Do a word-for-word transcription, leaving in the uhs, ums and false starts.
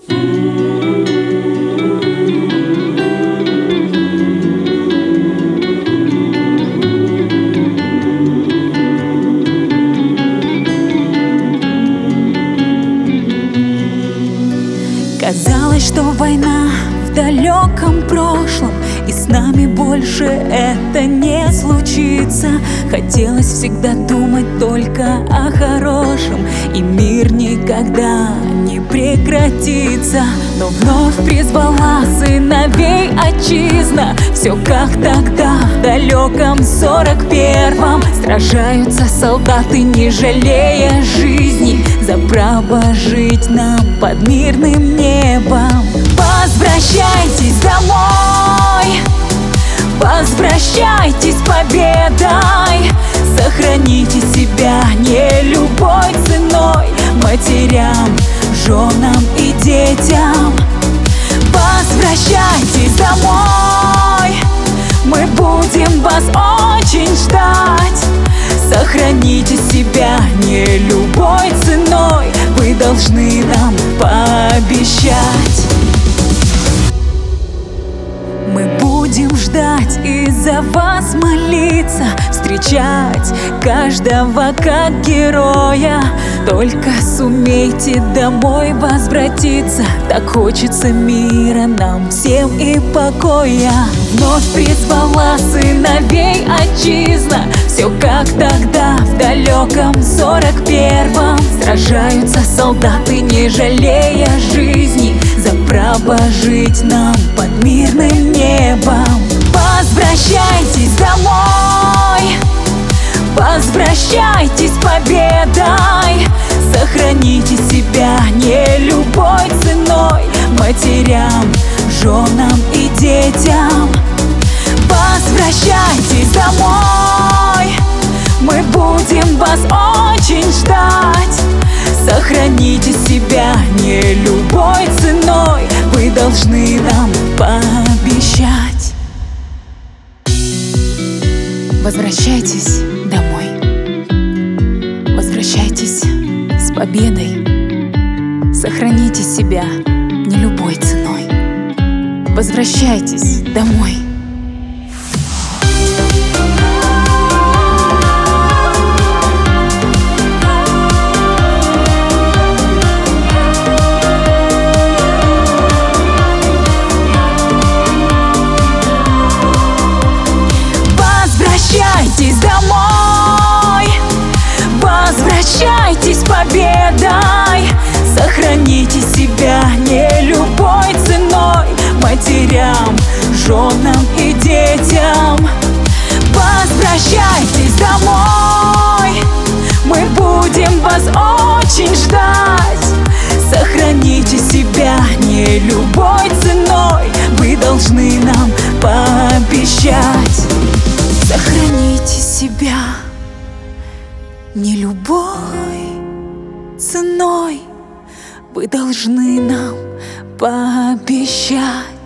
Казалось, что война в далеком прошлом, и с нами больше это не случится. Хотелось всегда думать только о хорошем, и мир никогда не прекратится. Но вновь призвала сыновей отчизна. Все как тогда, в далеком сорок первом. Сражаются солдаты, не жалея жизни, за право жить нам под мирным небом. Возвращайтесь домой, возвращайтесь с победой. Сохраните себя не любой ценой, матерям, женам и детям. Возвращайтесь домой, мы будем вас очень ждать. Сохраните себя не любой ценой, вы должны нам пообещать. Мы будем ждать и за вас молиться, встречать каждого как героя. Только сумейте домой возвратиться, так хочется мира нам всем и покоя. Вновь призвала сыновей отчизна. Все как тогда, в далеком сорок первом. Сражаются солдаты, не жалея жизни, за право жить нам под мирным небом. Возвращайтесь домой, возвращайтесь с победой. Сохраните себя не любой ценой, матерям, женам и детям. Возвращайтесь домой, мы будем вас очень ждать. Сохраните себя не любой ценой, вы должны нам пообещать. Возвращайтесь домой, возвращайтесь с победой. Сохраните себя не любой ценой, возвращайтесь домой. Возвращайтесь домой, возвращайтесь с победой. Сохраните себя не любой ценой, матерям, женам и детям. Возвращайтесь домой, мы будем вас очень ждать. Сохраните себя не любой ценой, вы должны нам пообещать. Сохраните себя не любой ценой, вы должны нам пообещать.